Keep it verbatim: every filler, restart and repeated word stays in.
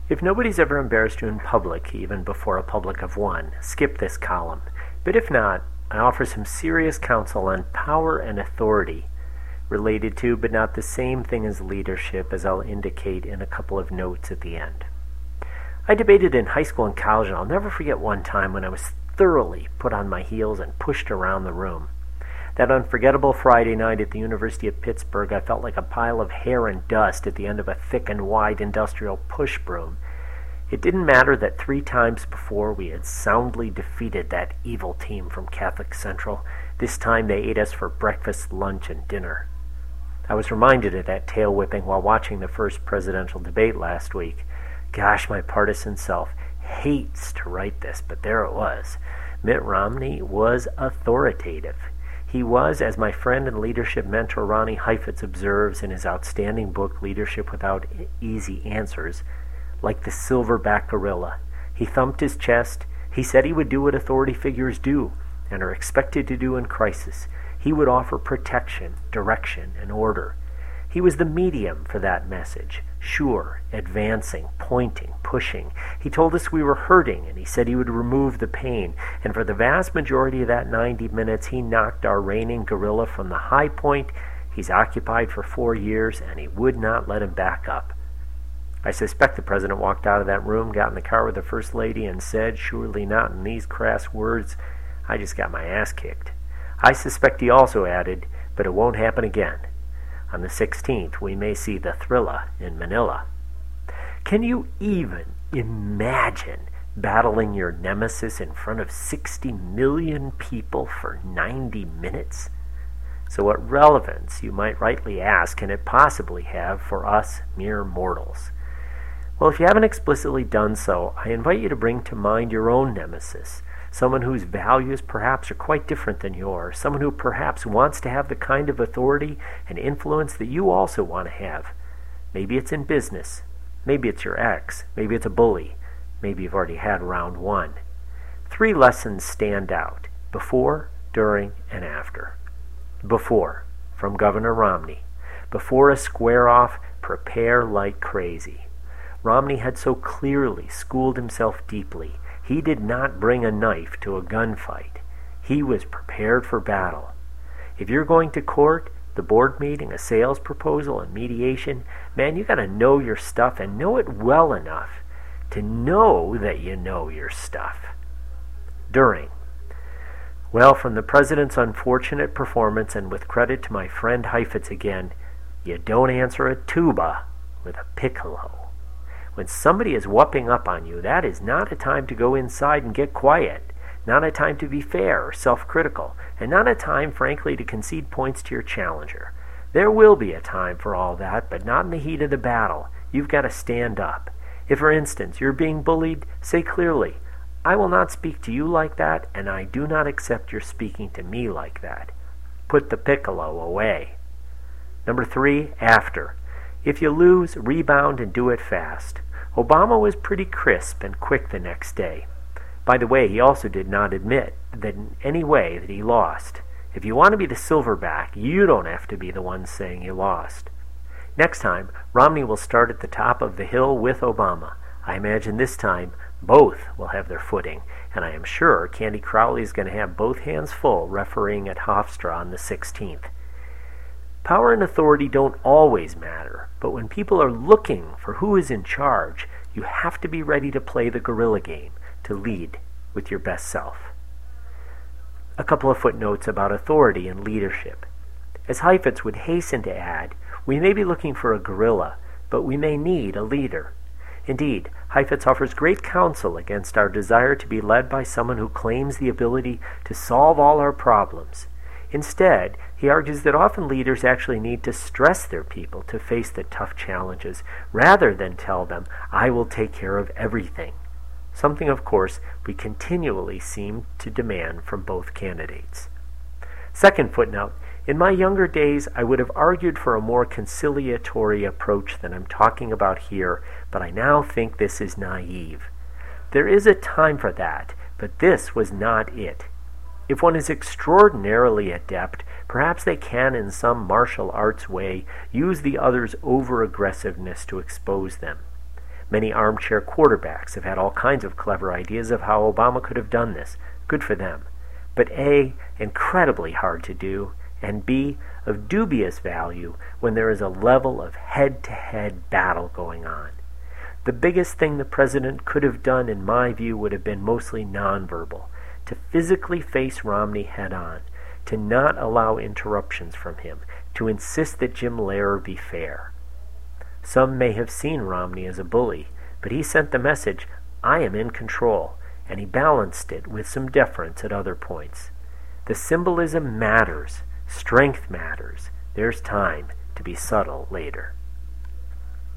If nobody's ever embarrassed you in public, even before a public of one, skip this column. But if not, I offer some serious counsel on power and authority, related to but not the same thing as leadership, as I'll indicate in a couple of notes at the end. I debated in high school and college, and I'll never forget one time when I was thoroughly put on my heels and pushed around the room. That unforgettable Friday night at the University of Pittsburgh, I felt like a pile of hair and dust at the end of a thick and wide industrial push broom. It didn't matter that three times before we had soundly defeated that evil team from Catholic Central. This time they ate us for breakfast, lunch, and dinner. I was reminded of that tail whipping while watching the first presidential debate last week. Gosh, my partisan self hates to write this, but there it was. Mitt Romney was authoritative. He was, as my friend and leadership mentor Ronnie Heifetz observes in his outstanding book, Leadership Without Easy Answers, like the silverback gorilla. He thumped his chest. He said he would do what authority figures do and are expected to do in crisis. He would offer protection, direction, and order. He was the medium for that message, sure, advancing, pointing, pushing. He told us we were hurting, and he said he would remove the pain. And for the vast majority of that ninety minutes, he knocked our reigning gorilla from the high point he's occupied for four years, and he would not let him back up. I suspect the president walked out of that room, got in the car with the First Lady, and said, surely not in these crass words, I just got my ass kicked. I suspect he also added, but it won't happen again. On the sixteenth, we may see the Thrilla in Manila. Can you even imagine battling your nemesis in front of sixty million people for ninety minutes? So what relevance, you might rightly ask, can it possibly have for us mere mortals? Well, if you haven't explicitly done so, I invite you to bring to mind your own nemesis, someone whose values perhaps are quite different than yours, someone who perhaps wants to have the kind of authority and influence that you also want to have. Maybe it's in business. Maybe it's your ex. Maybe it's a bully. Maybe you've already had round one. Three lessons stand out: before, during, and after. Before, from Governor Romney. Before a square-off, prepare like crazy. Romney had so clearly schooled himself deeply. He did not bring a knife to a gunfight. He was prepared for battle. If you're going to court, the board meeting, a sales proposal, and mediation, man, you got to know your stuff and know it well enough to know that you know your stuff. During. Well, from the president's unfortunate performance, and with credit to my friend Heifetz again, you don't answer a tuba with a piccolo. When somebody is whooping up on you, that is not a time to go inside and get quiet, not a time to be fair or self-critical, and not a time, frankly, to concede points to your challenger. There will be a time for all that, but not in the heat of the battle. You've got to stand up. If, for instance, you're being bullied, say clearly, I will not speak to you like that, and I do not accept your speaking to me like that. Put the piccolo away. Number three, after. If you lose, rebound and do it fast. Obama was pretty crisp and quick the next day. By the way, he also did not admit that in any way that he lost. If you want to be the silverback, you don't have to be the one saying you lost. Next time, Romney will start at the top of the hill with Obama. I imagine this time, both will have their footing, and I am sure Candy Crowley is going to have both hands full refereeing at Hofstra on the sixteenth. Power and authority don't always matter, but when people are looking for who is in charge, you have to be ready to play the guerrilla game, to lead with your best self. A couple of footnotes about authority and leadership. As Heifetz would hasten to add, we may be looking for a guerrilla, but we may need a leader. Indeed, Heifetz offers great counsel against our desire to be led by someone who claims the ability to solve all our problems. Instead, he argues that often leaders actually need to stress their people to face the tough challenges, rather than tell them, I will take care of everything. Something, of course, we continually seem to demand from both candidates. Second footnote, in my younger days, I would have argued for a more conciliatory approach than I'm talking about here, but I now think this is naive. There is a time for that, but this was not it. If one is extraordinarily adept, perhaps they can, in some martial arts way, use the other's over-aggressiveness to expose them. Many armchair quarterbacks have had all kinds of clever ideas of how Obama could have done this. Good for them. But A, incredibly hard to do, and B, of dubious value when there is a level of head-to-head battle going on. The biggest thing the president could have done, in my view, would have been mostly nonverbal, to physically face Romney head-on, to not allow interruptions from him, to insist that Jim Lehrer be fair. Some may have seen Romney as a bully, but he sent the message, I am in control, and he balanced it with some deference at other points. The symbolism matters. Strength matters. There's time to be subtle later.